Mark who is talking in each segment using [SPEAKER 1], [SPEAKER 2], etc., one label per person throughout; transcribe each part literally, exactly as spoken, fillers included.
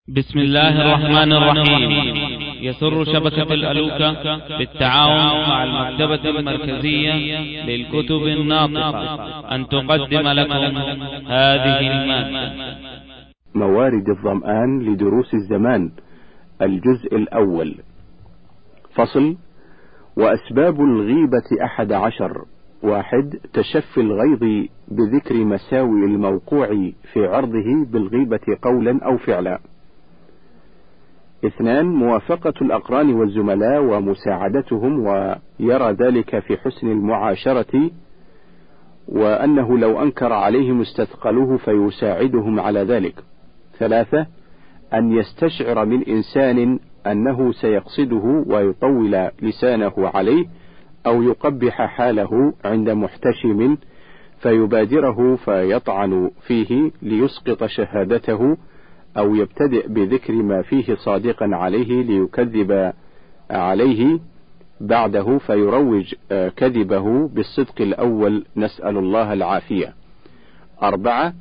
[SPEAKER 1] بسم الله الرحمن الرحيم. يسر شبكة الألوكة بالتعاون مع المكتبة المركزية للكتب الناطقة أن تقدم لكم هذه المادة.
[SPEAKER 2] موارد الظمآن لدروس الزمان، الجزء الأول. فصل. وأسباب الغيبة أحد عشر. واحد، تشفي الغيظ بذكر مساوئ الموقوع في عرضه بالغيبة قولا أو فعلا. اثنان، موافقة الأقران والزملاء ومساعدتهم، ويرى ذلك في حسن المعاشرة، وأنه لو أنكر عليهم استثقلوه فيساعدهم على ذلك. ثلاثة، أن يستشعر من إنسان أنه سيقصده ويطول لسانه عليه أو يقبح حاله عند محتشم فيبادره فيطعن فيه ليسقط شهادته، أو يبتدئ بذكر ما فيه صادقا عليه ليكذب عليه بعده فيروج كذبه بالصدق الأول، نسأل الله العافية. أربعة،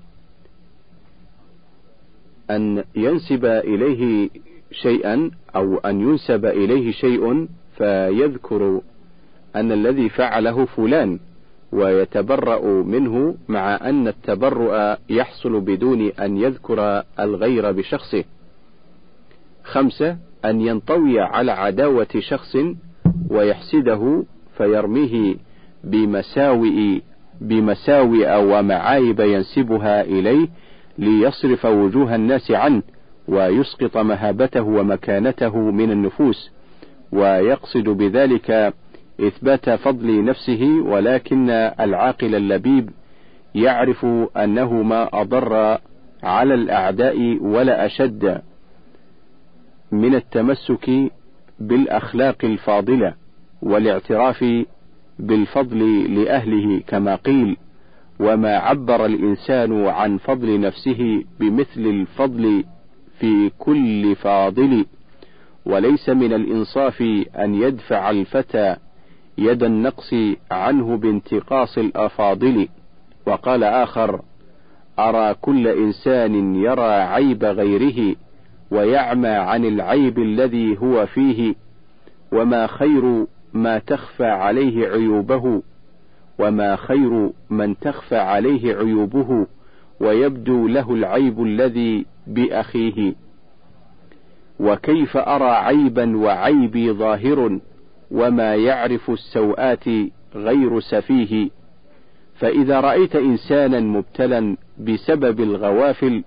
[SPEAKER 2] أن ينسب إليه شيئا أو أن ينسب إليه شيء فيذكر أن الذي فعله فلان ويتبرأ منه، مع أن التبرؤ يحصل بدون أن يذكر الغير بشخصه. خمسة، أن ينطوي على عداوة شخص ويحسده فيرميه بمساوئ بمساوئ ومعايب ينسبها إليه ليصرف وجوه الناس عنه ويسقط مهابته ومكانته من النفوس، ويقصد بذلك إثبات فضل نفسه، ولكن العاقل اللبيب يعرف أنه ما أضر على الأعداء ولا أشد من التمسك بالأخلاق الفاضلة والاعتراف بالفضل لأهله، كما قيل: وما عبر الإنسان عن فضل نفسه بمثل الفضل في كل فاضل، وليس من الإنصاف أن يدفع الفتى يد النقص عنه بانتقاص الأفاضل. وقال آخر: أرى كل إنسان يرى عيب غيره ويعمى عن العيب الذي هو فيه، وما خير ما تخفى عليه عيوبه وما خير من تخفى عليه عيوبه ويبدو له العيب الذي بأخيه. وكيف أرى عيبا وعيبي ظاهر وما يعرف السوءات غير سفيه. فإذا رأيت إنسانا مبتلا بسبب الغوافل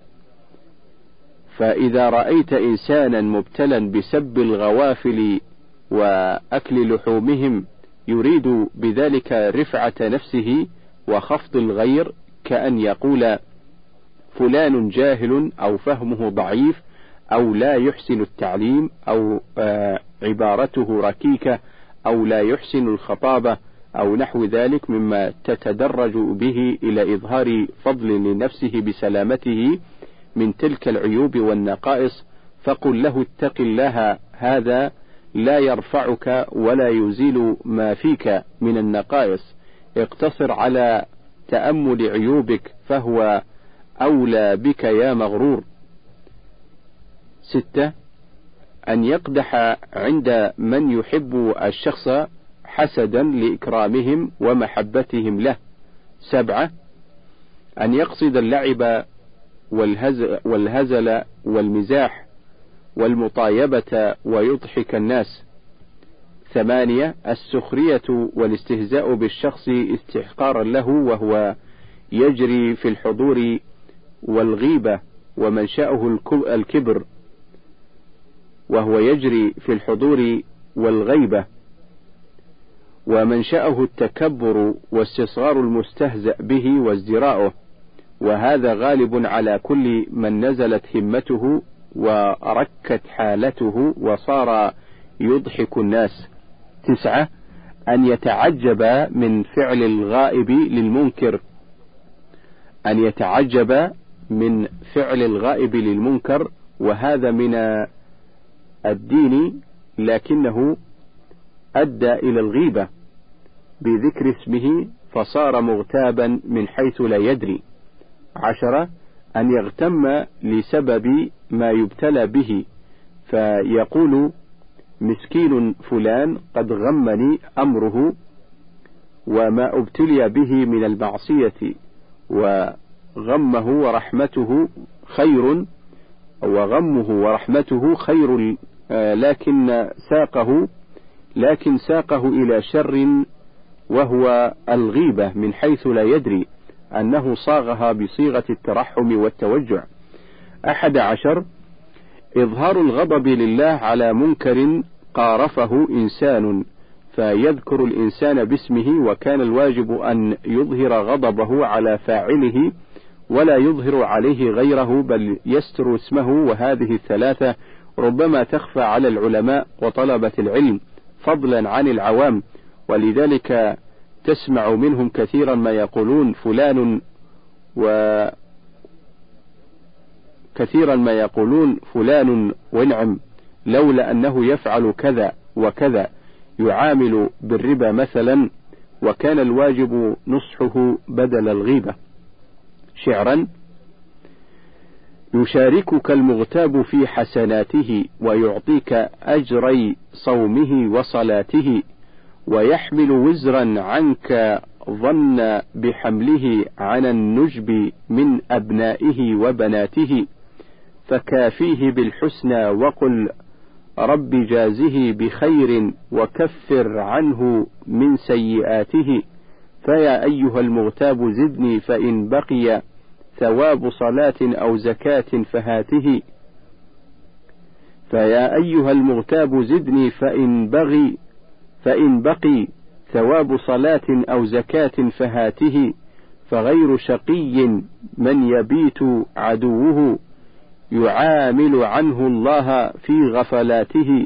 [SPEAKER 2] فإذا رأيت إنسانا مبتلا بسب الغوافل وأكل لحومهم يريد بذلك رفعة نفسه وخفض الغير، كأن يقول: فلان جاهل أو فهمه ضعيف أو لا يحسن التعليم أو آه عبارته ركيكة أو لا يحسن الخطابة أو نحو ذلك، مما تتدرج به إلى إظهار فضل لنفسه بسلامته من تلك العيوب والنقائص. فقل له: اتق الله، هذا لا يرفعك ولا يزيل ما فيك من النقائص، اقتصر على تأمل عيوبك فهو أولى بك يا مغرور. ستة، أن يقدح عند من يحب الشخص حسدا لإكرامهم ومحبتهم له. سبعة، أن يقصد اللعب والهزل والمزاح والمطايبة ويضحك الناس. ثمانية، السخرية والاستهزاء بالشخص استحقارا له وهو يجري في الحضور والغيبة ومنشأه الكبر وهو يجري في الحضور والغيبة ومنشأه التكبر واستصغار المستهزأ به وازدراؤه، وهذا غالب على كل من نزلت همته وركت حالته وصار يضحك الناس. تسعة، أن يتعجب من فعل الغائب للمنكر أن يتعجب من فعل الغائب للمنكر وهذا من الدين، لكنه أدى إلى الغيبة بذكر اسمه فصار مغتابا من حيث لا يدري. عشرة، أن يغتم لسبب ما يبتلى به، فيقول مسكين فلان قد غمني أمره وما ابتلي به من المعصية، وغمه ورحمته خير، وغمه ورحمته خير، لكن ساقه لكن ساقه إلى شر، وهو الغيبة، من حيث لا يدري أنه صاغها بصيغة الترحم والتوجع. أحد عشر: إظهار الغضب لله على منكر قارفه إنسان، فيذكر الإنسان باسمه، وكان الواجب أن يظهر غضبه على فاعله ولا يظهر عليه غيره، بل يستر اسمه. وهذه الثلاثة ربما تخفى على العلماء وطلبة العلم فضلا عن العوام، ولذلك تسمع منهم كثيرا ما يقولون فلان و كثيرا ما يقولون فلان ونعم لولا أنه يفعل كذا وكذا، يعامل بالربا مثلا، وكان الواجب نصحه بدل الغيبة. شعرا: يشاركك المغتاب في حسناته، ويعطيك أجري صومه وصلاته، ويحمل وزرا عنك ظن بحمله عن النجب من أبنائه وبناته، فكافيه بالحسنى وقل رب جازه بخير، وكفر عنه من سيئاته. فيا أيها المغتاب زدني فإن بقي ثواب صلاة أو زكاة فهاته. فيا أيها المغتاب زدني فإن بغي فإن بقي ثواب صلاة أو زكاة فهاته، فغير شقي من يبيت عدوه، يعامل عنه الله في غفلاته.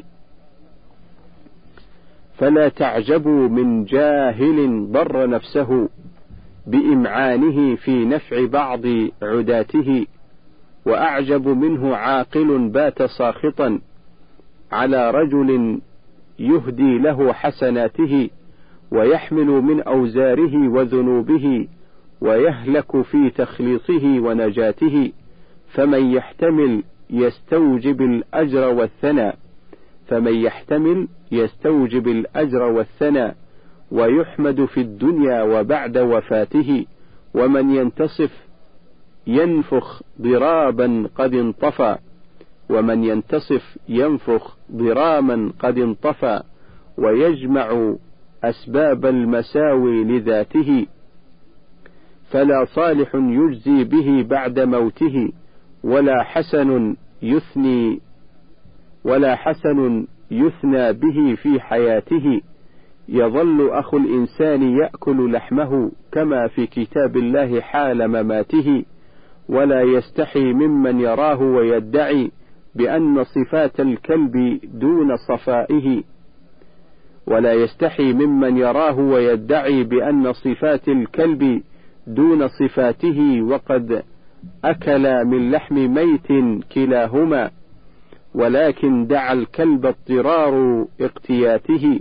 [SPEAKER 2] فلا تعجبوا من جاهل ضر نفسه بإمعانه في نفع بعض عداته، وأعجب منه عاقل بات ساخطا على رجل يهدي له حسناته، ويحمل من أوزاره وذنوبه، ويهلك في تخليصه ونجاته. فمن يحتمل يستوجب الأجر والثناء فمن يحتمل يستوجب الأجر والثناء ويحمد في الدنيا وبعد وفاته. ومن ينتصف ينفخ ضرابا قد انطفى ومن ينتصف ينفخ ضراما قد انطفى ويجمع أسباب المساوي لذاته. فلا صالح يجزي به بعد موته، ولا حسن يثني ولا حسن يثنى به في حياته. يظل أخو الإنسان يأكل لحمه كما في كتاب الله حال مماته، ولا يستحي ممن يراه ويدعي بأن صفات الكلب دون صفائه ولا يستحي ممن يراه ويدعي بأن صفات الكلب دون صفاته، وقد أكل من لحم ميت كلاهما، ولكن دعا الكلب اضطرار اقتياته.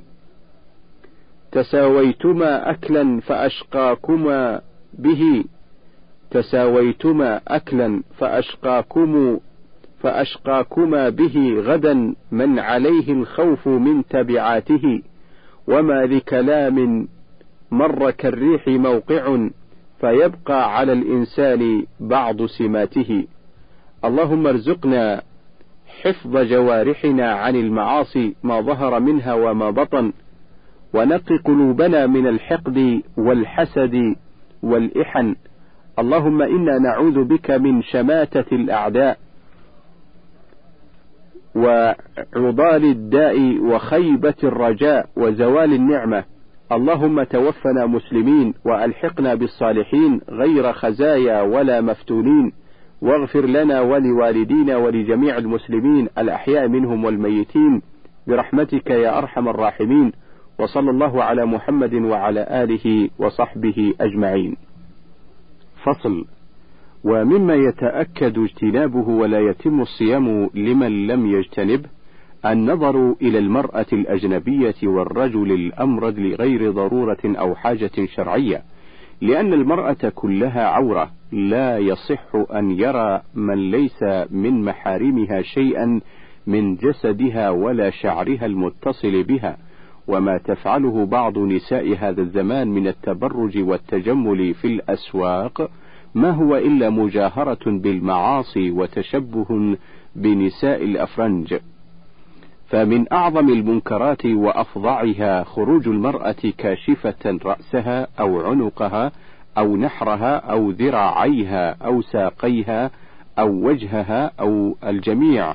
[SPEAKER 2] تساويتما أكلا فأشقاكما به تساويتما أكلا فأشقاكم فأشقاكما به غدا من عليه الخوف من تبعاته. وما لكلام مر كالريح موقع، فيبقى على الإنسان بعض سماته. اللهم ارزقنا حفظ جوارحنا عن المعاصي ما ظهر منها وما بطن، ونقي قلوبنا من الحقد والحسد والإحن. اللهم إنا نعوذ بك من شماتة الأعداء وعضال الداء وخيبة الرجاء وزوال النعمة. اللهم توفنا مسلمين وألحقنا بالصالحين غير خزايا ولا مفتونين، واغفر لنا ولوالدينا ولجميع المسلمين الأحياء منهم والميتين برحمتك يا أرحم الراحمين. وصلى الله على محمد وعلى آله وصحبه أجمعين. فصل. ومما يتأكد اجتنابه ولا يتم الصيام لمن لم يجتنبه النظر إلى المرأة الأجنبية والرجل الأمرد لغير ضرورة أو حاجة شرعية، لأن المرأة كلها عورة، لا يصح أن يرى من ليس من محارمها شيئا من جسدها ولا شعرها المتصل بها. وما تفعله بعض نساء هذا الزمان من التبرج والتجمل في الأسواق ما هو إلا مجاهرة بالمعاصي وتشبه بنساء الأفرنج. فمن أعظم المنكرات وأفظعها خروج المرأة كاشفة رأسها أو عنقها أو نحرها أو ذراعيها أو ساقيها أو وجهها أو الجميع،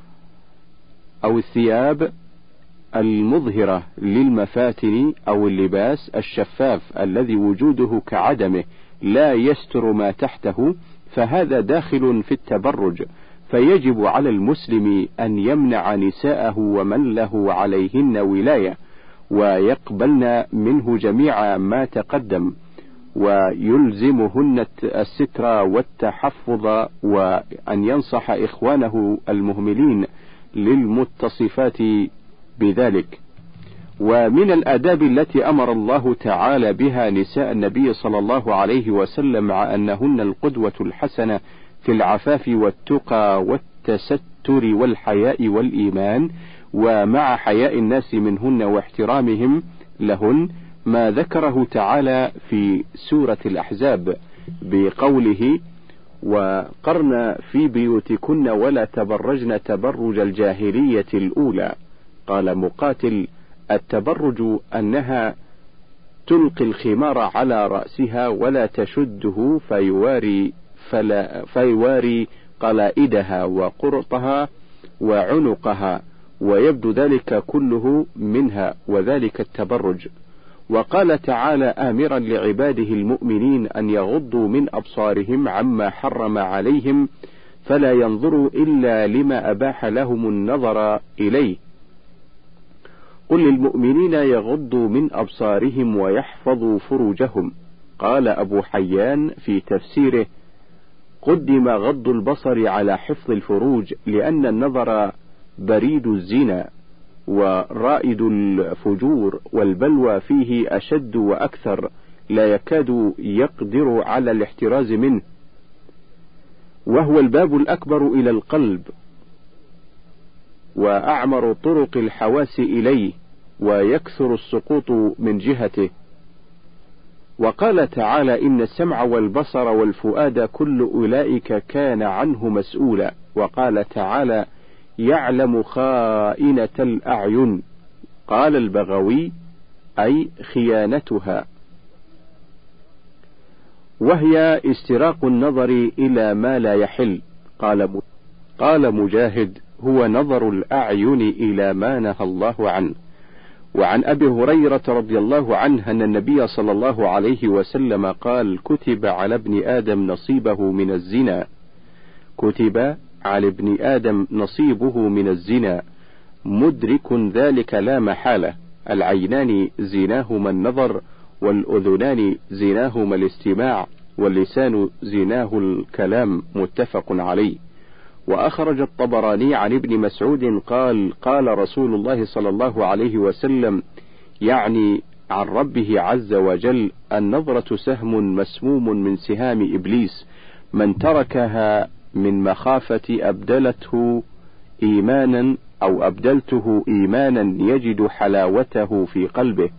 [SPEAKER 2] أو الثياب المظهرة للمفاتن أو اللباس الشفاف الذي وجوده كعدمه لا يستر ما تحته، فهذا داخل في التبرج. فيجب على المسلم أن يمنع نساءه ومن له عليهن ولاية، ويقبلن منه جميع ما تقدم، ويلزمهن الستر والتحفظ، وأن ينصح إخوانه المهملين للمتصفات بذلك. ومن الآداب التي أمر الله تعالى بها نساء النبي صلى الله عليه وسلم مع أنهن القدوة الحسنة في العفاف والتقى والتستر والحياء والإيمان، ومع حياء الناس منهن واحترامهم لهن، ما ذكره تعالى في سورة الأحزاب بقوله: وقرن في بيوتكن ولا تبرجن تبرج الجاهلية الأولى. قال مقاتل: التبرج أنها تلقي الخمار على رأسها ولا تشده فيواري, فلا فيواري قلائدها وقرطها وعنقها، ويبدو ذلك كله منها، وذلك التبرج. وقال تعالى آمرا لعباده المؤمنين أن يغضوا من أبصارهم عما حرم عليهم، فلا ينظروا إلا لما أباح لهم النظر إليه. قل للمؤمنين يغضوا من أبصارهم ويحفظوا فروجهم. قال أبو حيان في تفسيره: قدم غض البصر على حفظ الفروج، لأن النظر بريد الزنا ورائد الفجور، والبلوى فيه أشد وأكثر، لا يكاد يقدر على الاحتراز منه، وهو الباب الأكبر إلى القلب وأعمر طرق الحواس إليه، ويكثر السقوط من جهته. وقال تعالى: إن السمع والبصر والفؤاد كل أولئك كان عنه مسؤولا. وقال تعالى: يعلم خائنة الأعين. قال البغوي: أي خيانتها، وهي استراق النظر إلى ما لا يحل. قال قال مجاهد: هو نظر الأعين إلى ما نهى الله عنه. وعن أبي هريرة رضي الله عنه أن النبي صلى الله عليه وسلم قال: كتب على ابن آدم نصيبه من الزنا كتب على ابن آدم نصيبه من الزنا مدرك ذلك لا محالة. العينان زناهما النظر، والأذنان زناهما الاستماع، واللسان زناه الكلام. متفق عليه. وأخرج الطبراني عن ابن مسعود قال: قال رسول الله صلى الله عليه وسلم، يعني عن ربه عز وجل: النظرة سهم مسموم من سهام إبليس، من تركها من مخافة أبدلته إيمانا أو أبدلته إيمانا يجد حلاوته في قلبه.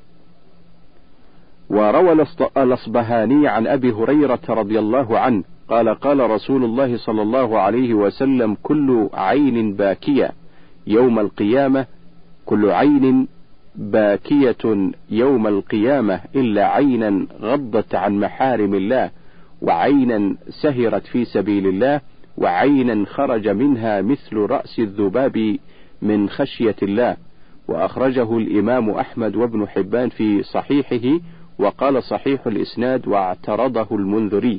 [SPEAKER 2] وروى الأصبهاني عن أبي هريرة رضي الله عنه قال: قال رسول الله صلى الله عليه وسلم: كل عين باكية يوم القيامة كل عين باكية يوم القيامة إلا عينا غضت عن محارم الله، وعينا سهرت في سبيل الله، وعينا خرج منها مثل رأس الذباب من خشية الله. وأخرجه الإمام أحمد وابن حبان في صحيحه، وقال صحيح الإسناد، واعترضه المنذري.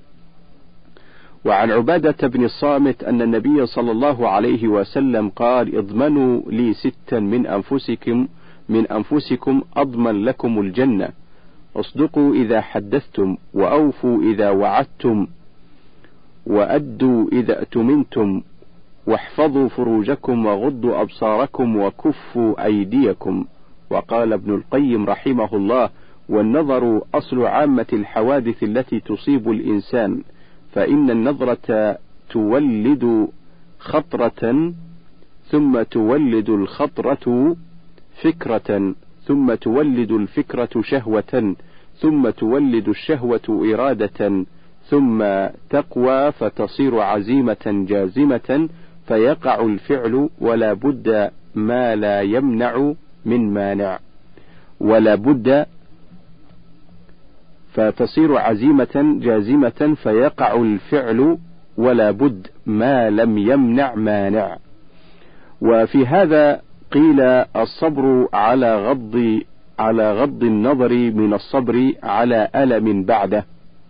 [SPEAKER 2] وعن عبادة بن الصامت أن النبي صلى الله عليه وسلم قال: اضمنوا لي ستا من أنفسكم من أنفسكم أضمن لكم الجنة: اصدقوا إذا حدثتم، وأوفوا إذا وعدتم، وأدوا إذا أتمنتم، واحفظوا فروجكم، وغضوا أبصاركم، وكفوا أيديكم. وقال ابن القيم رحمه الله: والنظر أصل عامة الحوادث التي تصيب الإنسان، فإن النظرة تولد خطرة، ثم تولد الخطرة فكرة، ثم تولد الفكرة شهوة، ثم تولد الشهوة إرادة، ثم تقوى فتصير عزيمة جازمة، فيقع الفعل ولا بد ما لا يمنع من مانع، ولا بد فتصير عزيمة جازمة فيقع الفعل ولا بد ما لم يمنع مانع. وفي هذا قيل الصبر على غض على غض النظر من الصبر على ألم بعده،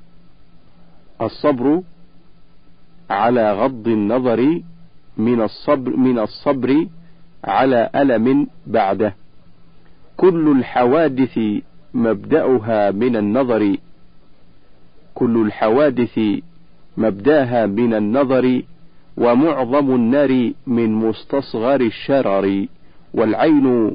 [SPEAKER 2] الصبر على غض النظر من الصبر من الصبر على ألم بعده. كل الحوادث مبدأها من النظر كل الحوادث مبداها من النظر، ومعظم النار من مستصغر الشرر، والعين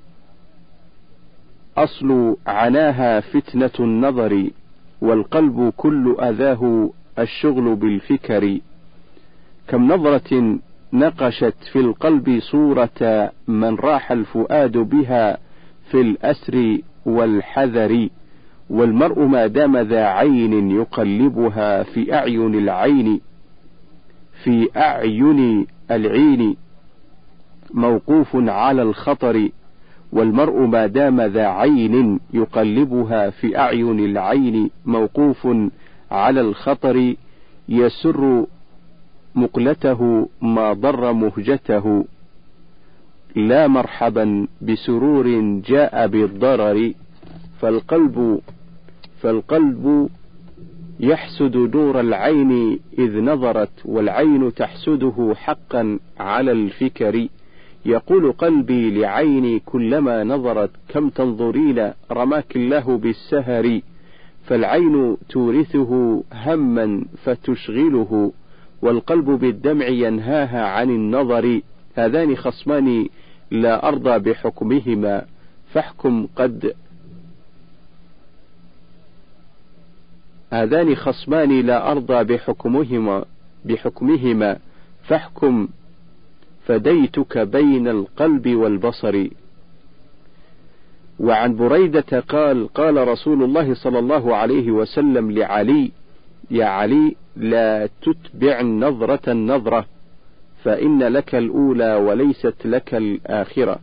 [SPEAKER 2] أصل عناها فتنة النظر، والقلب كل أذاه الشغل بالفكر. كم نظرة نقشت في القلب صورة من راح الفؤاد بها في الأسر والحذر، والمرء ما دام ذا عين يقلبها في أعين العين في أعين العين موقوف على الخطر، والمرء ما دام ذا عين يقلبها في أعين العين موقوف على الخطر، يسر مقلته ما ضر مهجته، لا مرحبا بسرور جاء بالضرر. فالقلب فالقلب يحسد نور العين إذ نظرت، والعين تحسده حقا على الفكر. يقول قلبي لعيني كلما نظرت كم تنظرين رماك الله بالسهر، فالعين تورثه هما فتشغله، والقلب بالدمع ينهاها عن النظر. هذان خصمان لا أرضى بحكمهما فاحكم قد هذان خصمان لا أرضى بحكمهما بحكمهما فاحكم فديتك بين القلب والبصر. وعن بريدة قال قال رسول الله صلى الله عليه وسلم لعلي: يا علي لا تتبع النظرة النظرة، فإن لك الأولى وليست لك الآخرة.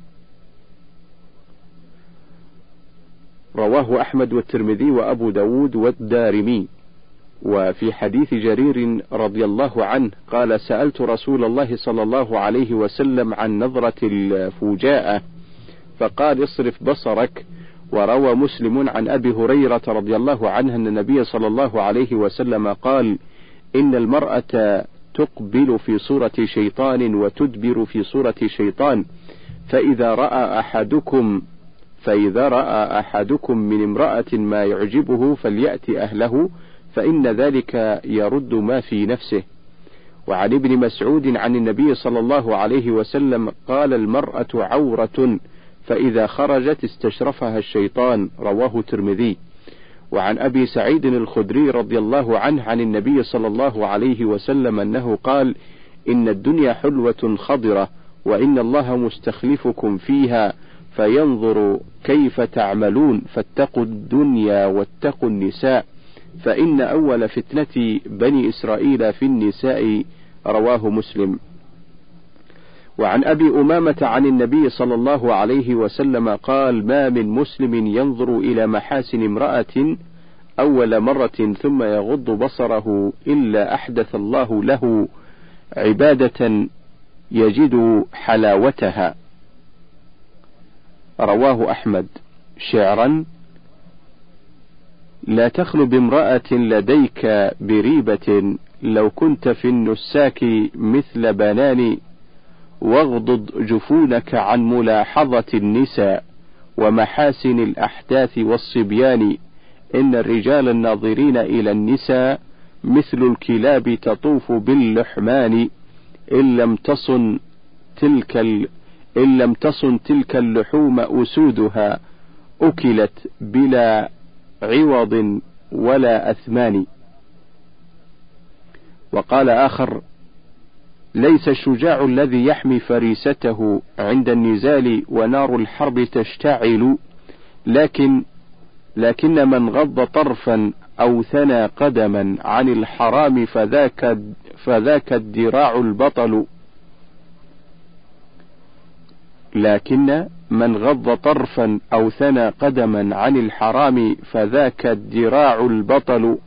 [SPEAKER 2] رواه أحمد والترمذي وأبو داود والدارمي. وفي حديث جرير رضي الله عنه قال: سألت رسول الله صلى الله عليه وسلم عن نظرة الفجاءة فقال: اصرف بصرك. وروى مسلم عن أبي هريرة رضي الله عنه أن النبي صلى الله عليه وسلم قال: إن المرأة تقبل في صورة شيطان وتدبر في صورة شيطان، فإذا رأى أحدكم فإذا رأى أحدكم من امرأة ما يعجبه فليأت أهله، فإن ذلك يرد ما في نفسه. وعن ابن مسعود عن النبي صلى الله عليه وسلم قال: المرأة عورة، فإذا خرجت استشرفها الشيطان. رواه الترمذي. وعن أبي سعيد الخدري رضي الله عنه عن النبي صلى الله عليه وسلم أنه قال: إن الدنيا حلوة خضرة، وإن الله مستخلفكم فيها فينظر كيف تعملون، فاتقوا الدنيا واتقوا النساء، فإن أول فتنة بني إسرائيل في النساء. رواه مسلم. وعن أبي أمامة عن النبي صلى الله عليه وسلم قال: ما من مسلم ينظر إلى محاسن امرأة أول مرة ثم يغض بصره إلا أحدث الله له عبادة يجد حلاوتها. رواه أحمد. شعرا: لا تخل بامرأة لديك بريبة، لو كنت في النساك مثل بنان، واغضض جفونك عن ملاحظة النساء ومحاسن الأحداث والصبيان، إن الرجال الناظرين إلى النساء مثل الكلاب تطوف باللحمان، إن لم تصن تلك ال... إن لم تصن تلك اللحوم أسودها، أكلت بلا عوض ولا أثمان. وقال آخر: ليس الشجاع الذي يحمي فريسته عند النزال ونار الحرب تشتعل، لكن لكن من غض طرفا أو ثنى قدما عن الحرام فذاك فذاك الدراع البطل. لكن من غض طرفا أو ثنى قدما عن الحرام فذاك الدراع البطل.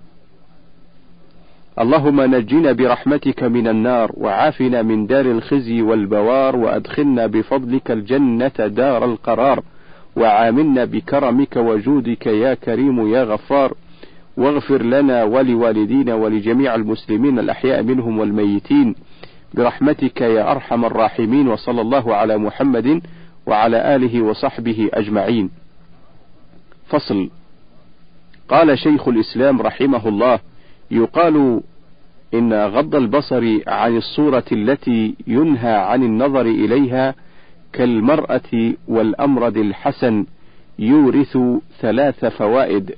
[SPEAKER 2] اللهم نجنا برحمتك من النار، وعافنا من دار الخزي والبوار، وأدخلنا بفضلك الجنة دار القرار، وعاملنا بكرمك وجودك يا كريم يا غفار، واغفر لنا ولوالدينا ولجميع المسلمين الأحياء منهم والميتين برحمتك يا أرحم الراحمين. وصلى الله على محمد وعلى آله وصحبه أجمعين. فصل. قال شيخ الإسلام رحمه الله: يقال إن غض البصر عن الصورة التي ينهى عن النظر إليها كالمرأة والأمرد الحسن يورث ثلاث فوائد: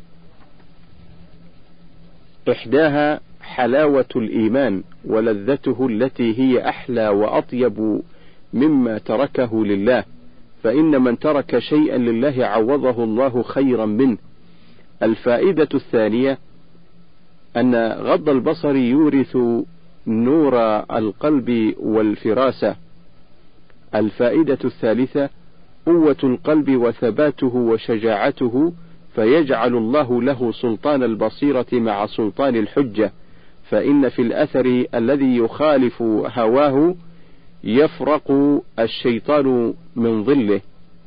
[SPEAKER 2] إحداها حلاوة الإيمان ولذته التي هي أحلى وأطيب مما تركه لله، فإن من ترك شيئا لله عوضه الله خيرا منه. الفائدة الثانية أن غض البصر يورث نور القلب والفراسة. الفائدة الثالثة قوة القلب وثباته وشجاعته، فيجعل الله له سلطان البصيرة مع سلطان الحجة، فإن في الأثر الذي يخالف هواه يفرق الشيطان من ظله.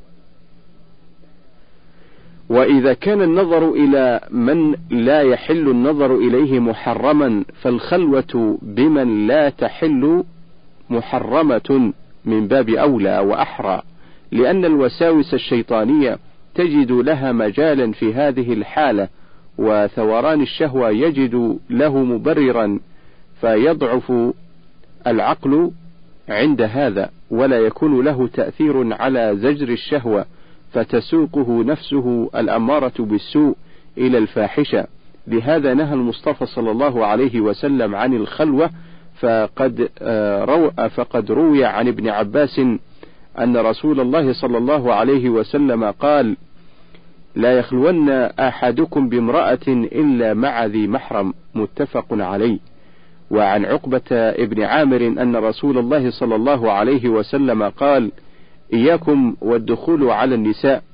[SPEAKER 2] وإذا كان النظر إلى من لا يحل النظر إليه محرما، فالخلوة بمن لا تحل محرمة من باب أولى وأحرى، لأن الوساوس الشيطانية تجد لها مجالا في هذه الحالة، وثوران الشهوة يجد له مبررا، فيضعف العقل عند هذا، ولا يكون له تأثير على زجر الشهوة، فتسوقه نفسه الأمارة بالسوء إلى الفاحشة. لهذا نهى المصطفى صلى الله عليه وسلم عن الخلوة، فقد رو فقد روي عن ابن عباس أن رسول الله صلى الله عليه وسلم قال: لا يخلون أحدكم بامرأة إلا مع ذي محرم، متفق عليه. وعن عقبة ابن عامر أن رسول الله صلى الله عليه وسلم قال: إياكم والدخول على النساء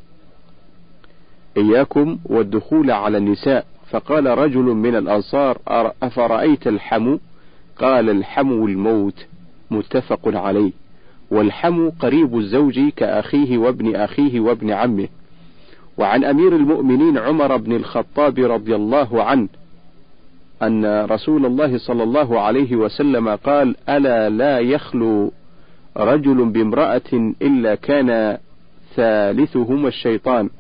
[SPEAKER 2] إياكم والدخول على النساء فقال رجل من الأنصار: أفرأيت الحمو؟ قال: الحمو الموت، متفق عليه. والحمو قريب الزوج كأخيه وابن أخيه وابن عمه. وعن أمير المؤمنين عمر بن الخطاب رضي الله عنه أن رسول الله صلى الله عليه وسلم قال: ألا لا يخلو رجل بامرأة إلا كان ثالثهما الشيطان.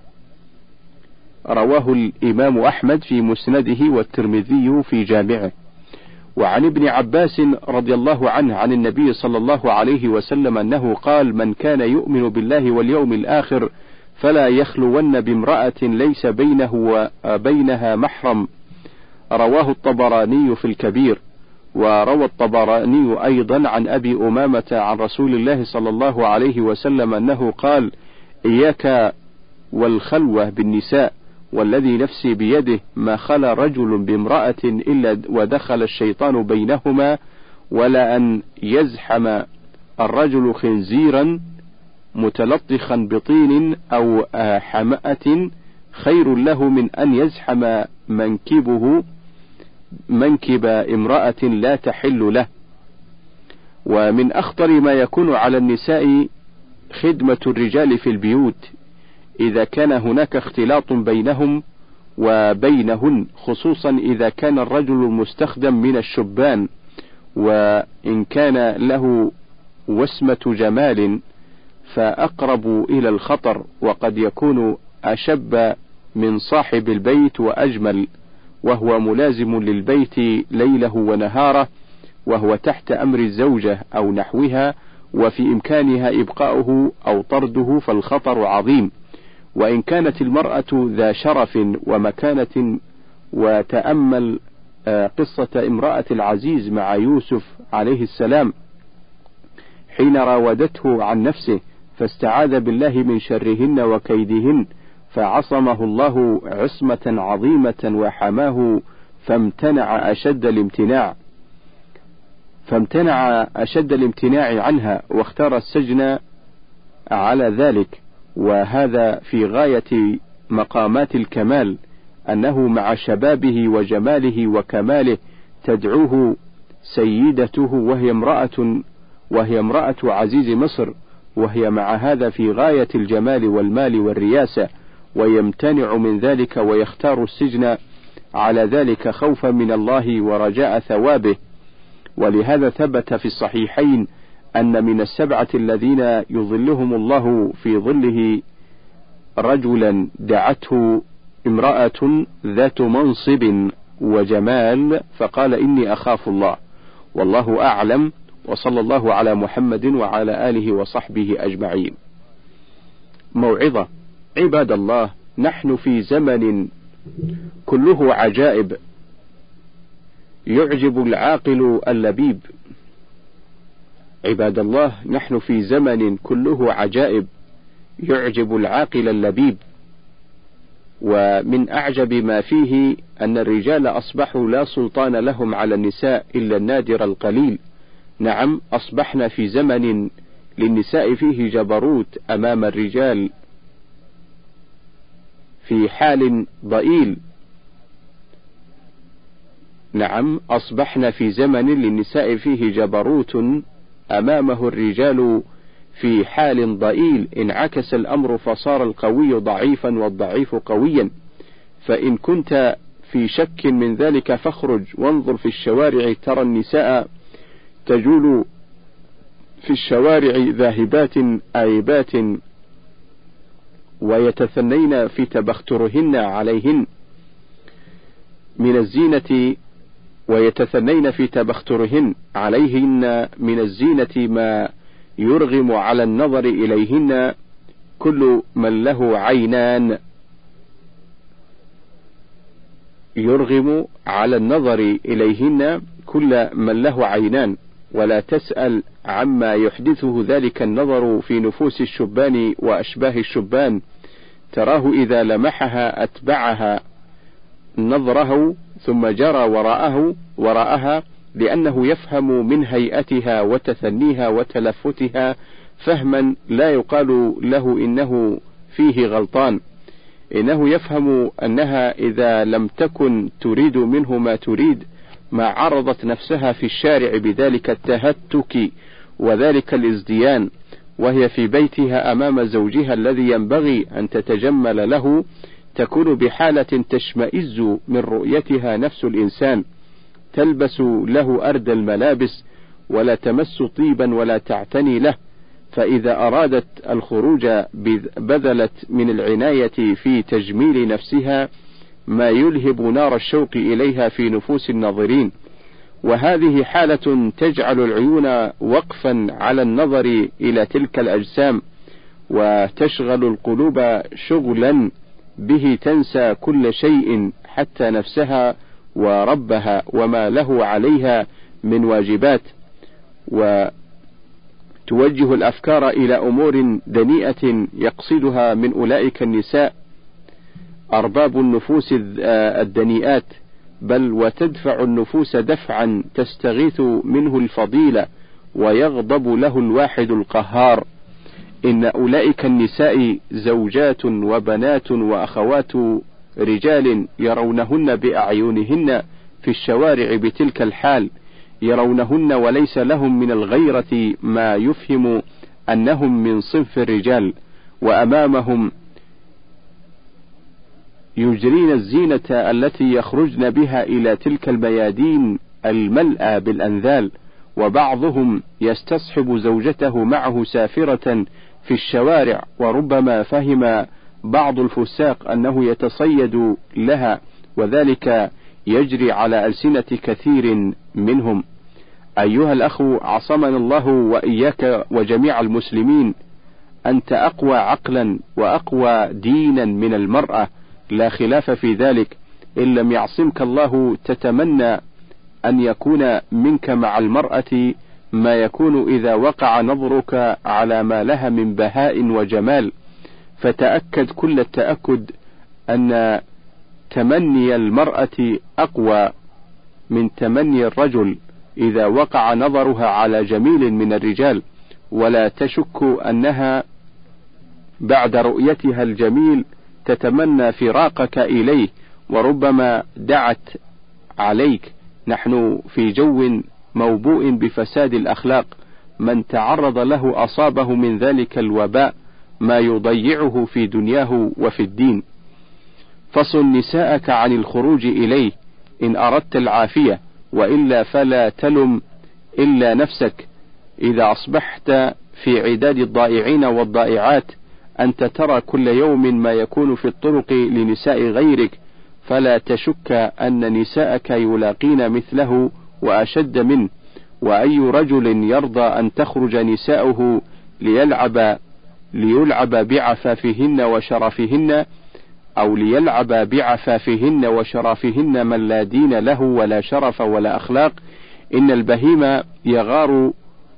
[SPEAKER 2] رواه الإمام أحمد في مسنده والترمذي في جامعه. وعن ابن عباس رضي الله عنه عن النبي صلى الله عليه وسلم أنه قال: من كان يؤمن بالله واليوم الآخر فلا يخلون بامرأة ليس بينه وبينها محرم. رواه الطبراني في الكبير. وروى الطبراني أيضا عن أبي أمامة عن رسول الله صلى الله عليه وسلم أنه قال: إياك والخلوة بالنساء، والذي نفسي بيده ما خلا رجل بامرأة إلا ودخل الشيطان بينهما، ولا أن يزحم الرجل خنزيرا متلطخا بطين أو حمأة خير له من أن يزحم منكبه منكب امرأة لا تحل له. ومن أخطر ما يكون على النساء خدمة الرجال في البيوت إذا كان هناك اختلاط بينهم وبينهن، خصوصا إذا كان الرجل مستخدم من الشبان، وإن كان له وسمة جمال فأقرب إلى الخطر، وقد يكون أشب من صاحب البيت وأجمل، وهو ملازم للبيت ليله ونهاره، وهو تحت أمر الزوجة أو نحوها، وفي إمكانها إبقاؤه أو طرده، فالخطر عظيم. وإن كانت المرأة ذا شرف ومكانة. وتأمل قصة امرأة العزيز مع يوسف عليه السلام حين راودته عن نفسه فاستعاذ بالله من شرهن وكيدهن، فعصمه الله عصمة عظيمة وحماه، فامتنع أشد الامتناع فامتنع أشد الامتناع عنها، واختار السجن على ذلك. وهذا في غاية مقامات الكمال، أنه مع شبابه وجماله وكماله تدعوه سيدته وهي امرأة وهي امرأة عزيز مصر، وهي مع هذا في غاية الجمال والمال والرياسة، ويمتنع من ذلك ويختار السجن على ذلك خوفا من الله ورجاء ثوابه. ولهذا ثبت في الصحيحين أن من السبعة الذين يظلهم الله في ظله رجلا دعته امرأة ذات منصب وجمال فقال إني أخاف الله، والله أعلم، وصلى الله على محمد وعلى آله وصحبه أجمعين. موعظة. عباد الله، نحن في زمن كله عجائب يعجب العاقل اللبيب. عباد الله، نحن في زمن كله عجائب يعجب العاقل اللبيب. ومن أعجب ما فيه أن الرجال أصبحوا لا سلطان لهم على النساء إلا النادر القليل. نعم، أصبحنا في زمن للنساء فيه جبروت أمام الرجال في حال ضئيل. نعم، أصبحنا في زمن للنساء فيه جبروت أمامه الرجال في حال ضئيل. انعكس الأمر فصار القوي ضعيفا والضعيف قويا. فإن كنت في شك من ذلك فاخرج وانظر في الشوارع، ترى النساء تجول في الشوارع ذاهبات آيبات ويتثنين في تبخترهن عليهن من الزينة ويتثنين في تبخترهن عليهن من الزينة ما يرغم على النظر إليهن كل من له عينان يرغم على النظر إليهن كل من له عينان، ولا تسأل عما يحدثه ذلك النظر في نفوس الشبان وأشباه الشبان. تراه إذا لمحها أتبعها نظره ثم جرى وراءه وراءها، لأنه يفهم من هيئتها وتثنيها وتلفتها فهما لا يقال له إنه فيه غلطان، إنه يفهم أنها إذا لم تكن تريد منه ما تريد ما عرضت نفسها في الشارع بذلك التهتك وذلك الازديان، وهي في بيتها أمام زوجها الذي ينبغي أن تتجمل له تكون بحالة تشمئز من رؤيتها نفس الإنسان، تلبس له أردى الملابس ولا تمس طيبا ولا تعتني له. فإذا أرادت الخروج بذلت من العناية في تجميل نفسها ما يلهب نار الشوق إليها في نفوس الناظرين. وهذه حالة تجعل العيون وقفا على النظر إلى تلك الأجسام، وتشغل القلوب شغلا به تنسى كل شيء حتى نفسها وربها وما له عليها من واجبات، وتوجه الأفكار إلى أمور دنيئة يقصدها من أولئك النساء أرباب النفوس الدنيئات، بل وتدفع النفوس دفعا تستغيث منه الفضيلة ويغضب له الواحد القهار. إن أولئك النساء زوجات وبنات وأخوات رجال يرونهن بأعينهن في الشوارع بتلك الحال، يرونهن وليس لهم من الغيرة ما يفهم أنهم من صنف الرجال، وأمامهم يجرين الزينة التي يخرجن بها إلى تلك الميادين الملأى بالأنذال، وبعضهم يستصحب زوجته معه سافرة في الشوارع، وربما فهم بعض الفساق أنه يتصيد لها، وذلك يجري على ألسنة كثير منهم. أيها الأخ، عصمنا الله وإياك وجميع المسلمين أنت أقوى عقلا وأقوى دينا من المرأة، لا خلاف في ذلك. إن لم يعصمك الله تتمنى أن يكون منك مع المرأة ما يكون إذا وقع نظرك على ما لها من بهاء وجمال. فتأكد كل التأكد أن تمني المرأة أقوى من تمني الرجل إذا وقع نظرها على جميل من الرجال، ولا تشك أنها بعد رؤيتها الجميل تتمنى فراقك إليه، وربما دعت عليك. نحن في جو موبوء بفساد الأخلاق، من تعرض له أصابه من ذلك الوباء ما يضيعه في دنياه وفي الدين. فصل نساءك عن الخروج إليه إن أردت العافية، وإلا فلا تلم إلا نفسك. إذا أصبحت في عداد الضائعين والضائعات أنت ترى كل يوم ما يكون في الطرق لنساء غيرك، فلا تشك أن نساءك يلاقين مثله وأشد منه. وأي رجل يرضى أن تخرج نساؤه ليلعب ليلعب بعفافهن وشرفهن، أو ليلعب بعفافهن وشرفهن من لا دين له ولا شرف ولا أخلاق؟ إن البهيم يغار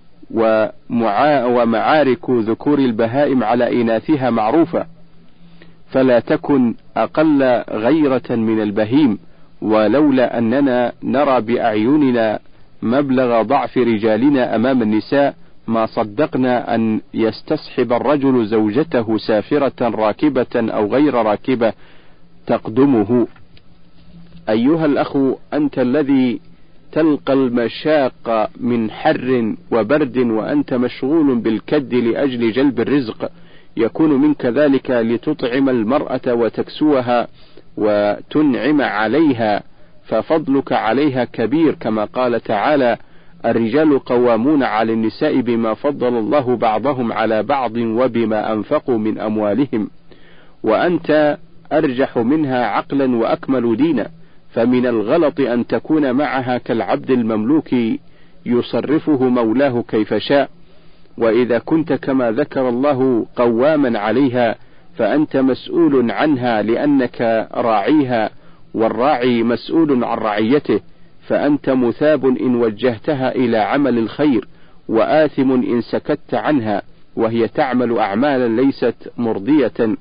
[SPEAKER 2] ومعا ومعارك ذكور البهائم على إناثها معروفة، فلا تكن أقل غيرة من البهيم. ولولا أننا نرى بأعيننا مبلغ ضعف رجالنا أمام النساء ما صدقنا أن يستصحب الرجل زوجته سافرة راكبة أو غير راكبة تقدمه. أيها الأخ، أنت الذي تلقى المشاق من حر وبرد وأنت مشغول بالكد لأجل جلب الرزق، يكون منك ذلك لتطعم المرأة وتكسوها وتنعم عليها، ففضلك عليها كبير، كما قال تعالى: الرجال قوامون على النساء بما فضل الله بعضهم على بعض وبما أنفقوا من أموالهم. وأنت أرجح منها عقلا وأكمل دينا، فمن الغلط أن تكون معها كالعبد المملوك يصرفه مولاه كيف شاء. وإذا كنت كما ذكر الله قواما عليها فأنت مسؤول عنها لأنك راعيها، والراعي مسؤول عن رعيته، فأنت مثاب إن وجهتها إلى عمل الخير، وآثم إن سكت عنها وهي تعمل أعمالا ليست مرضية.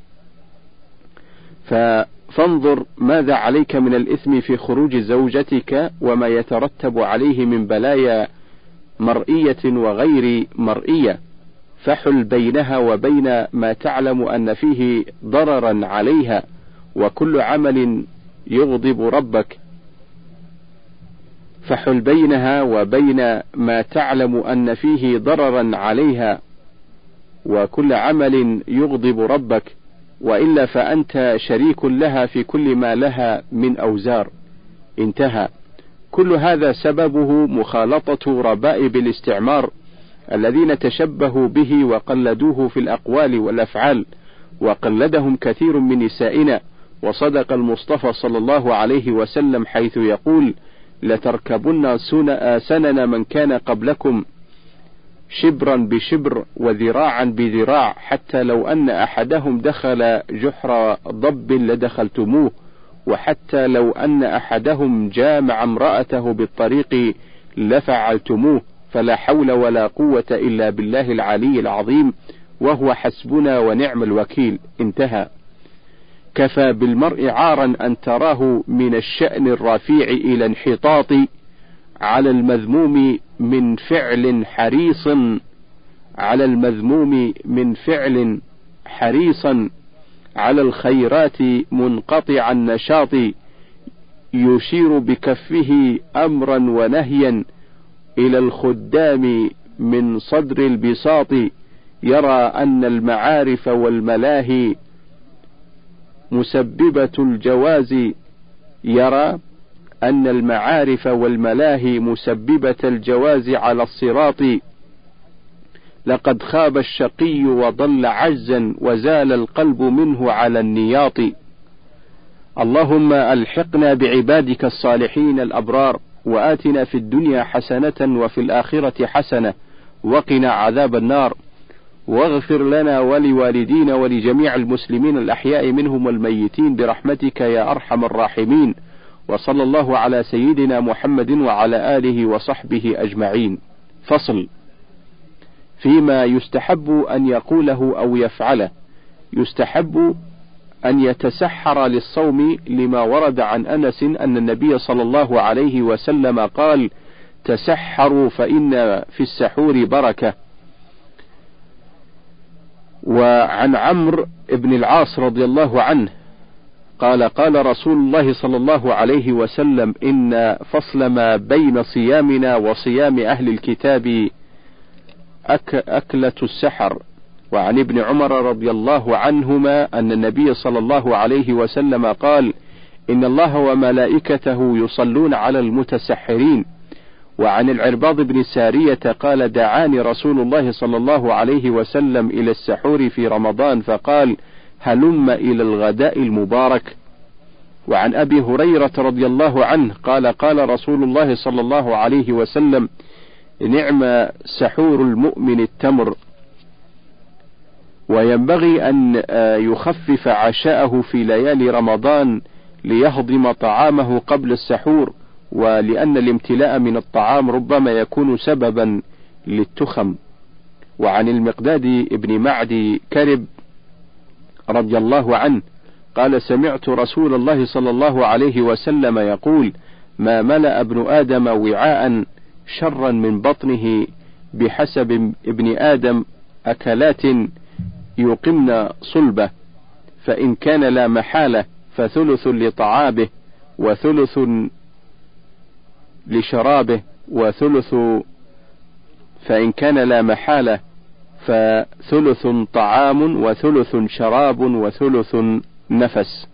[SPEAKER 2] فانظر ماذا عليك من الإثم في خروج زوجتك وما يترتب عليه من بلايا مرئية وغير مرئية، فحل بينها وبين ما تعلم أن فيه ضررا عليها. وكل عمل يغضب ربك فحل بينها وبين ما تعلم أن فيه ضررا عليها، وكل عمل يغضب ربك، وإلا فأنت شريك لها في كل ما لها من أوزار. انتهى. كل هذا سببه مخالطة ربائب الاستعمار الذين تشبهوا به وقلدوه في الأقوال والأفعال، وقلدهم كثير من نسائنا. وصدق المصطفى صلى الله عليه وسلم حيث يقول: لتركبن سنن من كان قبلكم شبرا بشبر وذراعا بذراع، حتى لو أن أحدهم دخل جحر ضب لدخلتموه، وحتى لو أن أحدهم جامع امرأته بالطريق لفعلتموه، فلا حول ولا قوة إلا بالله العلي العظيم، وهو حسبنا ونعم الوكيل. انتهى. كفى بالمرء عارا أن تراه من الشأن الرفيع إلى انحطاط على المذموم من فعل حريص على المذموم من فعل حريصا على الخيرات منقطع النشاط، يشير بكفه أمرا ونهيا إلى الخدام من صدر البساط، يرى أن المعارف والملاهي مسببة الجواز يرى أن المعارف والملاهي مسببة الجواز على الصراط، لقد خاب الشقي وضل عجزا وزال القلب منه على النياط. اللهم ألحقنا بعبادك الصالحين الأبرار، وآتنا في الدنيا حسنة وفي الآخرة حسنة وقنا عذاب النار. واغفر لنا ولوالدينا ولجميع المسلمين الأحياء منهم والميتين برحمتك يا أرحم الراحمين. وصلى الله على سيدنا محمد وعلى آله وصحبه أجمعين. فصل. فيما يستحب أن يقوله أو يفعله. يستحب أن يتسحر للصوم لما ورد عن أنس أن النبي صلى الله عليه وسلم قال: تسحروا فإن في السحور بركة. وعن عمرو بن العاص رضي الله عنه قال: قال رسول الله صلى الله عليه وسلم: إن فصل ما بين صيامنا وصيام أهل الكتاب أك أكلة السحر. وعن ابن عمر رضي الله عنهما أن النبي صلى الله عليه وسلم قال: إن الله وملائكته يصلون على المتسحرين. وعن العرباض بن سارية قال: دعاني رسول الله صلى الله عليه وسلم إلى السحور في رمضان فقال: هلم إلى الغداء المبارك. وعن أبي هريرة رضي الله عنه قال: قال رسول الله صلى الله عليه وسلم: نعم سحور المؤمن التمر. وينبغي أن يخفف عشاءه في ليالي رمضان ليهضم طعامه قبل السحور، ولأن الامتلاء من الطعام ربما يكون سببا للتخم. وعن المقداد ابن معدي كرب رضي الله عنه قال: سمعت رسول الله صلى الله عليه وسلم يقول: ما ملأ ابن آدم وعاء شرا من بطنه بحسب ابن آدم أكلات يقمن صلبه، فإن كان لا محالة فثلث لطعامه وثلث لشرابه وثلث فإن كان لا محالة فثلث طعام وثلث شراب وثلث نفس.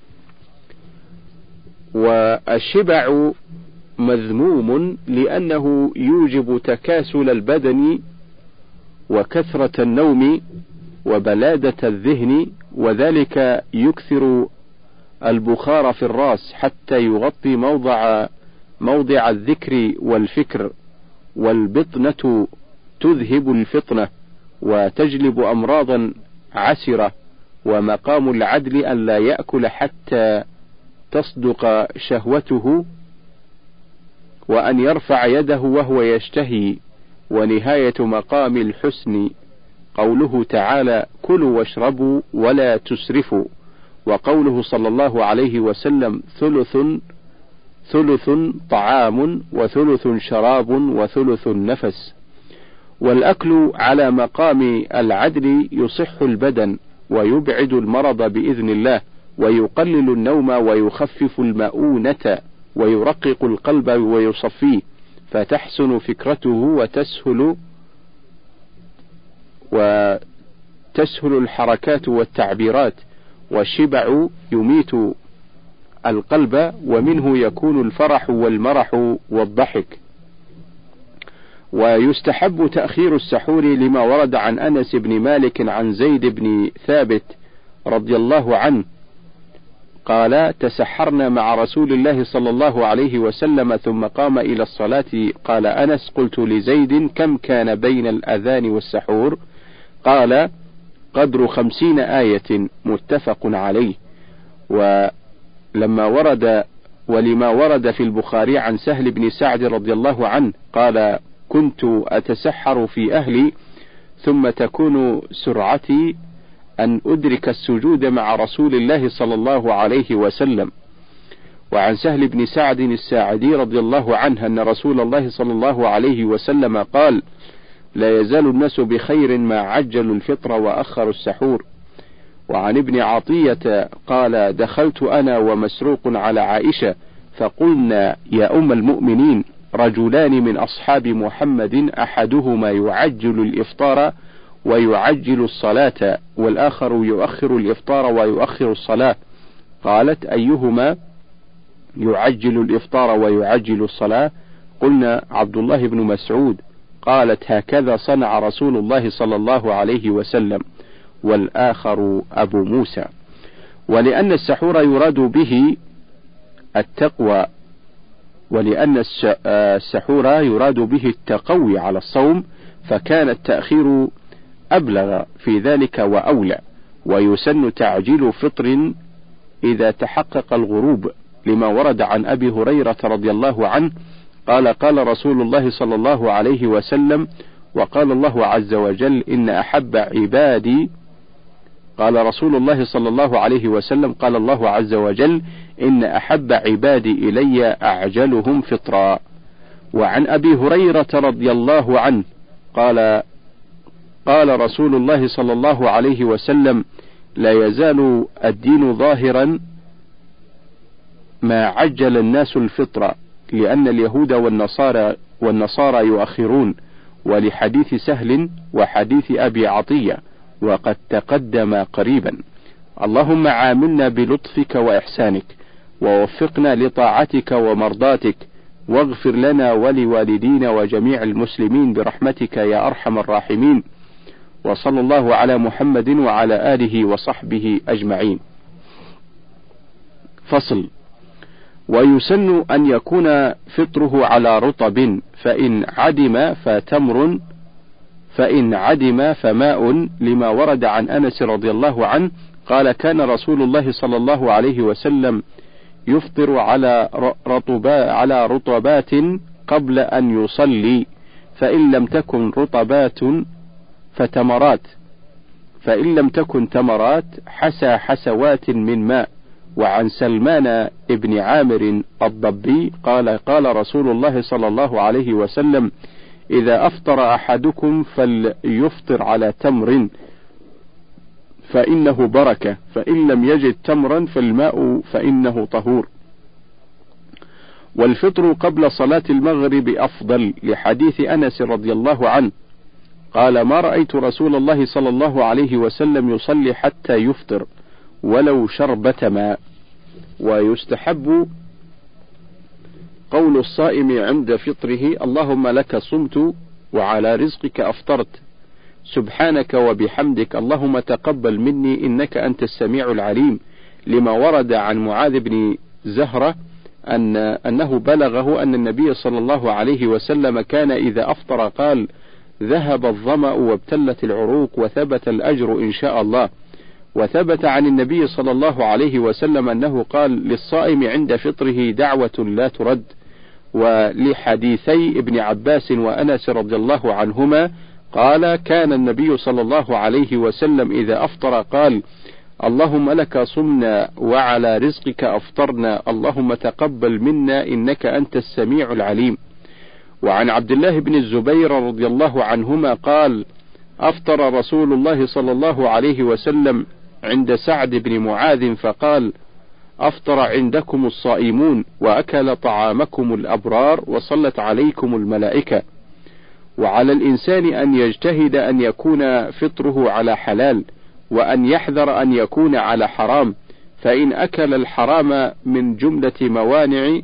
[SPEAKER 2] والشبع مذموم لأنه يوجب تكاسل البدن وكثرة النوم وبلادة الذهن، وذلك يكثر البخار في الرأس حتى يغطي موضع موضع الذكر والفكر، والبطنة تذهب الفطنة وتجلب أمراضا عسرة. ومقام العدل أن لا يأكل حتى تصدق شهوته، وأن يرفع يده وهو يشتهي. ونهاية مقام الحسن قوله تعالى: كلوا واشربوا ولا تسرفوا. وقوله صلى الله عليه وسلم: ثلث ثلث طعام وثلث شراب وثلث نفس. والأكل على مقام العدل يصح البدن ويبعد المرض بإذن الله، ويقلل النوم ويخفف المؤونة ويرقق القلب ويصفيه، فتحسن فكرته وتسهل وتسهل الحركات والتعبيرات. والشبع يميت القلب، ومنه يكون الفرح والمرح والضحك. ويستحب تأخير السحور لما ورد عن أنس بن مالك عن زيد بن ثابت رضي الله عنه قال: تسحرنا مع رسول الله صلى الله عليه وسلم ثم قام إلى الصلاة. قال أنس: قلت لزيد: كم كان بين الأذان والسحور؟ قال: قدر خمسين آية، متفق عليه. ولما ورد ولما ورد في البخاري عن سهل بن سعد رضي الله عنه قال: كنت أتسحر في أهلي ثم تكون سرعتي أن أدرك السجود مع رسول الله صلى الله عليه وسلم. وعن سهل بن سعد الساعدي رضي الله عنه أن رسول الله صلى الله عليه وسلم قال: لا يزال الناس بخير ما عجلوا الفطر وأخروا السحور. وعن ابن عطية قال: دخلت أنا ومسروق على عائشة فقلنا: يا أم المؤمنين، رجلان من أصحاب محمد أحدهما يعجل الإفطار ويعجل الصلاة، والآخر يؤخر الإفطار ويؤخر الصلاة. قالت: أيهما يعجل الإفطار ويعجل الصلاة؟ قلنا: عبد الله بن مسعود. قالت: هكذا صنع رسول الله صلى الله عليه وسلم. والآخر أبو موسى. ولأن السحور يراد به التقوى، ولأن السحور يراد به التقوي على الصوم، فكان التأخير أبلغ في ذلك وأولى. ويسن تعجيل فطر إذا تحقق الغروب، لما ورد عن أبي هريرة رضي الله عنه قال قال رسول الله صلى الله عليه وسلم: وقال الله عز وجل: إن أحب عبادي قال رسول الله صلى الله عليه وسلم قال الله عز وجل: إن أحب عبادي إلي أعجلهم فطرا. وعن أبي هريرة رضي الله عنه قال قال رسول الله صلى الله عليه وسلم: لا يزال الدين ظاهرا ما عجل الناس الفطر، لأن اليهود والنصارى والنصارى يؤخرون، ولحديث سهل وحديث أبي عطية وقد تقدم قريبا. اللهم عاملنا بلطفك وإحسانك، ووفقنا لطاعتك ومرضاتك، واغفر لنا ولوالدينا وجميع المسلمين برحمتك يا أرحم الراحمين. وصلى الله على محمد وعلى آله وصحبه أجمعين. فصل. ويسن أن يكون فطره على رطب، فإن عدم فتمر، فإن عدم فماء، لما ورد عن أنس رضي الله عنه قال: كان رسول الله صلى الله عليه وسلم يفطر على رطبا على رطبات قبل أن يصلي، فإن لم تكن رطبات فتمرات، فإن لم تكن تمرات حسى حسوات من ماء. وعن سلمان ابن عامر الضبي قال: قال رسول الله صلى الله عليه وسلم: إذا أفطر أحدكم فليفطر على تمر فإنه بركة، فإن لم يجد تمرا فالماء فإنه طهور. والفطر قبل صلاة المغرب أفضل، لحديث أنس رضي الله عنه قال: ما رأيت رسول الله صلى الله عليه وسلم يصلي حتى يفطر ولو شربة ماء. ويستحب قول الصائم عند فطره: اللهم لك صمت وعلى رزقك أفطرت، سبحانك وبحمدك اللهم تقبل مني إنك أنت السميع العليم، لما ورد عن معاذ بن زهرة أن أنه بلغه أن النبي صلى الله عليه وسلم كان إذا أفطر قال: ذهب الظمأ وابتلت العروق وثبت الأجر إن شاء الله. وثبت عن النبي صلى الله عليه وسلم أنه قال للصائم عند فطره دعوة لا ترد. ولحديثي ابن عباس وأنس رضي الله عنهما قال: كان النبي صلى الله عليه وسلم إذا أفطر قال: اللهم لك صمنا وعلى رزقك أفطرنا، اللهم تقبل منا إنك أنت السميع العليم. وعن عبد الله بن الزبير رضي الله عنهما قال: أفطر رسول الله صلى الله عليه وسلم عند سعد بن معاذ فقال: أفطر عندكم الصائمون وأكل طعامكم الأبرار وصلت عليكم الملائكة. وعلى الإنسان أن يجتهد أن يكون فطره على حلال، وأن يحذر أن يكون على حرام، فإن أكل الحرام من جملة موانع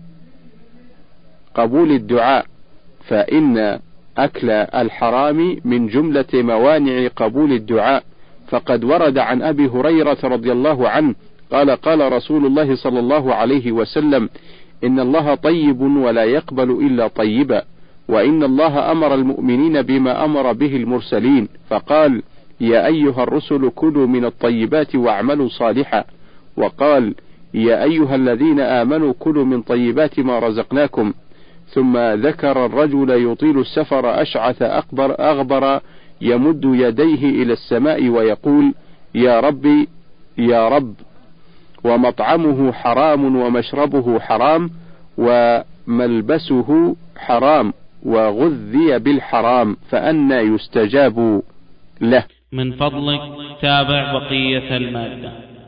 [SPEAKER 2] قبول الدعاء فإن أكل الحرام من جملة موانع قبول الدعاء. فقد ورد عن أبي هريرة رضي الله عنه قال: قال رسول الله صلى الله عليه وسلم: إن الله طيب ولا يقبل إلا طيبا، وإن الله أمر المؤمنين بما أمر به المرسلين، فقال: يا أيها الرسل كلوا من الطيبات واعملوا صالحا، وقال: يا أيها الذين آمنوا كلوا من طيبات ما رزقناكم. ثم ذكر الرجل يطيل السفر أشعث أقبر أغبر يمد يديه إلى السماء ويقول: يا ربي يا رب، ومطعمه حرام ومشربه حرام وملبسه حرام وغذي بالحرام، فأنى يستجاب له.
[SPEAKER 1] من فضلك تابع بقية المادة.